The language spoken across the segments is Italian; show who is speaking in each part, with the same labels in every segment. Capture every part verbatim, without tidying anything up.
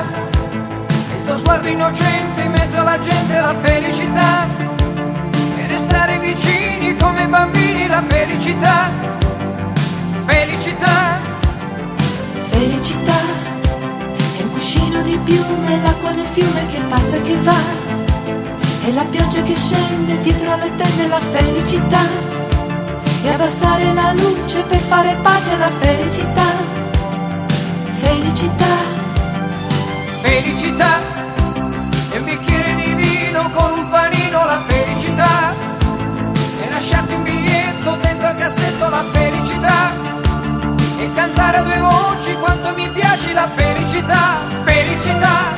Speaker 1: il tuo sguardo innocente in mezzo alla gente, la felicità, e restare vicini come bambini, la felicità, felicità.
Speaker 2: Felicità è un cuscino di piume, l'acqua del fiume che passa e che va, e la pioggia che scende dietro le tende, la felicità, e abbassare la luce per fare pace, la felicità, felicità.
Speaker 1: Felicità è un bicchiere di vino con un panino, la felicità, e lasciarti un biglietto dentro al cassetto, la felicità, e cantare a due voci quanto mi piace, la felicità, felicità.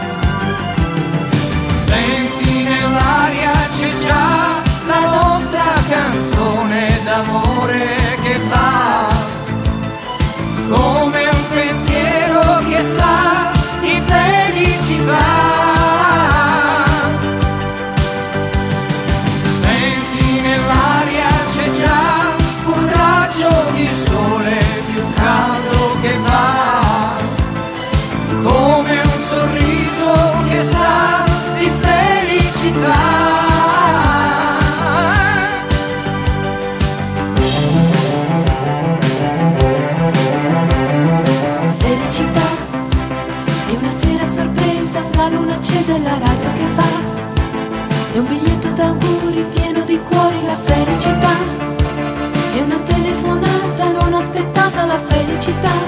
Speaker 1: Senti nell'aria c'è già la nostra canzone d'amore che va come un pensiero che sa di felicità. Senti nell'aria c'è già un raggio di sole più caldo che va come un sorriso che sa di felicità.
Speaker 2: Felicità è una sera sorpresa, la luna accesa e la radio che fa, è un biglietto d'auguri pieno di cuori, la felicità, è una telefonata non aspettata, la felicità,